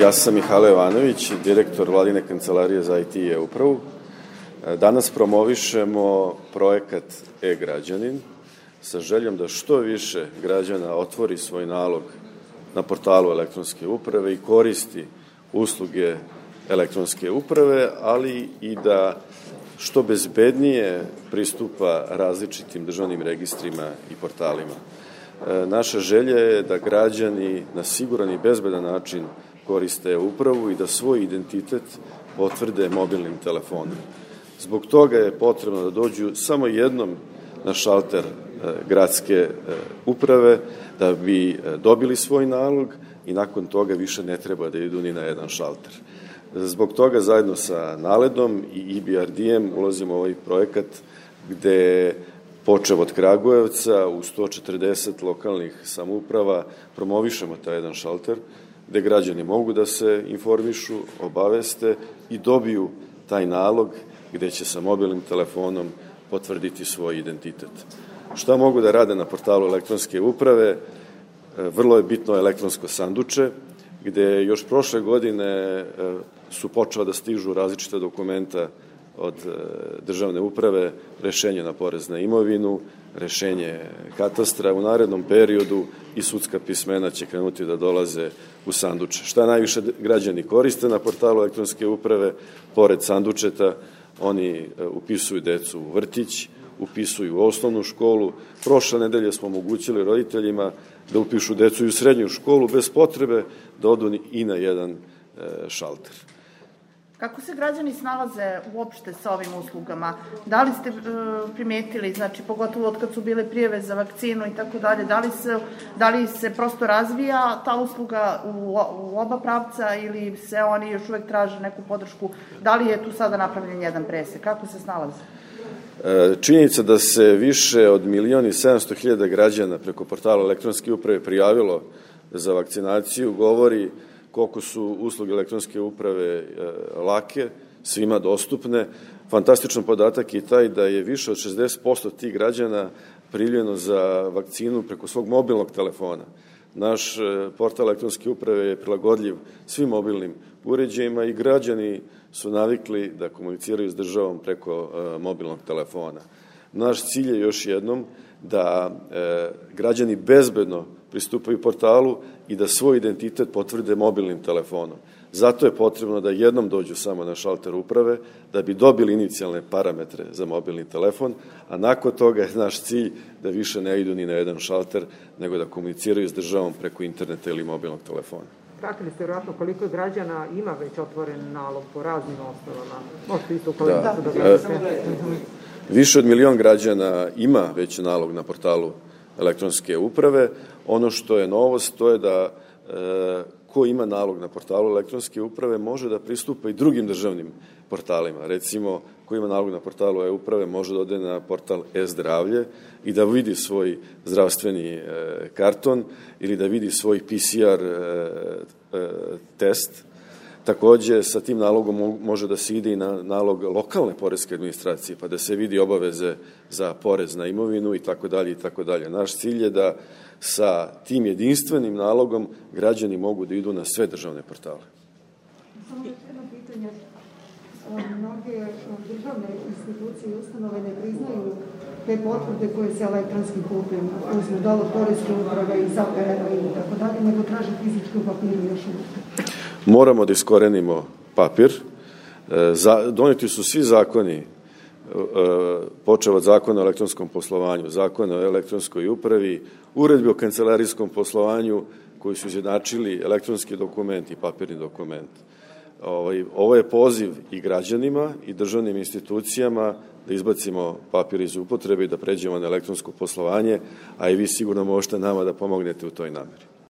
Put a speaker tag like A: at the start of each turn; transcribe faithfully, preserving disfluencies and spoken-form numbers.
A: Ja sam Mihajlo Jovanović, direktor Vladine kancelarije za I T i e-upravu. Danas promovišemo projekat e-građanin sa željom da što više građana otvori svoj nalog na portalu elektronske uprave i koristi usluge elektronske uprave, ali i da što bezbednije pristupa različitim državnim registrima i portalima. Naša želja je da građani na siguran i bezbedan način koriste upravu i da svoj identitet potvrde mobilnim telefonom. Zbog toga je potrebno da dođu samo jednom na šalter gradske uprave da bi dobili svoj nalog i nakon toga više ne treba da idu ni na jedan šalter. Zbog toga zajedno sa Naledom i E B R D-em ulazimo u ovaj projekat gde počev od Kragujevca u sto četrdeset lokalnih samouprava promovišemo taj jedan šalter gde građani mogu da se informišu, obaveste i dobiju taj nalog gde će sa mobilnim telefonom potvrditi svoj identitet. Šta mogu da rade na portalu elektronske uprave? Vrlo je bitno elektronsko sanduče, gde još prošle godine su počela da stižu različita dokumenta od državne uprave, rešenje na porez na imovinu, rešenje katastra. U narednom periodu i sudska pismena će krenuti da dolaze u sanduče. Šta najviše građani koriste na portalu elektronske uprave? Pored sandučeta, oni upisuju decu u vrtić, upisuju u osnovnu školu. Prošle nedelje smo omogućili roditeljima da upišu decu i u srednju školu bez potrebe da odu i na jedan šalter.
B: Kako se građani snalaze uopšte sa ovim uslugama? Da li ste primetili, znači pogotovo od kad su bile prijave za vakcinu i tako dalje, da li se, da li se prosto razvija ta usluga u, u oba pravca ili se oni još uvek traže neku podršku? Da li je tu sada napravljen jedan presek? Kako se snalaze?
A: Činjenica da se više od milion i sedamsto hiljada građana preko portala elektronske uprave prijavilo za vakcinaciju govori koliko su usluge elektronske uprave lake, svima dostupne. Fantastičan podatak je taj da je više od šezdeset posto tih građana primljeno za vakcinu preko svog mobilnog telefona. Naš portal elektronske uprave je prilagodljiv svim mobilnim uređajima i građani su navikli da komuniciraju s državom preko mobilnog telefona. Naš cilj je još jednom da građani bezbedno pristupaju portalu i da svoj identitet potvrde mobilnim telefonom. Zato je potrebno da jednom dođu samo na šalter uprave, da bi dobili inicijalne parametre za mobilni telefon, a nakon toga je naš cilj da više ne idu ni na jedan šalter, nego da komuniciraju s državom preko interneta ili mobilnog telefona.
C: Pratili ste vjerojatno koliko građana ima već otvoren nalog po raznim osnovama? Možete isto koliko da, su da gledate?
A: Više od milion građana ima već nalog na portalu elektronske uprave. Ono što je novost, to je da e, ko ima nalog na portalu elektronske uprave može da pristupa i drugim državnim portalima. Recimo, ko ima nalog na portalu e-uprave može da ode na portal e-zdravlje i da vidi svoj zdravstveni e, karton ili da vidi svoj P C R e, e, test. Takođe, sa tim nalogom može da se ide i na nalog lokalne poreske administracije, pa da se vidi obaveze za porez na imovinu i tako dalje i tako dalje. Naš cilj je da sa tim jedinstvenim nalogom građani mogu da idu na sve državne portale.
D: Samo još jedno pitanje. Mnoge državne institucije i ustanove ne priznaju te potvrde koje se elektronskim putem uzmu, da li od poreske uprave i zapera i tako dalje, nego traže fizičku papiru još uvijek.
A: Moramo da iskorenimo papir. Doneti su svi zakoni, počeo od zakona o elektronskom poslovanju, zakona o elektronskoj upravi, uredbi o kancelarijskom poslovanju koji su izjednačili elektronski dokument i papirni dokument. Ovo je poziv i građanima i državnim institucijama da izbacimo papir iz upotrebe i da pređemo na elektronsko poslovanje, a i vi sigurno možete nama da pomognete u toj nameri.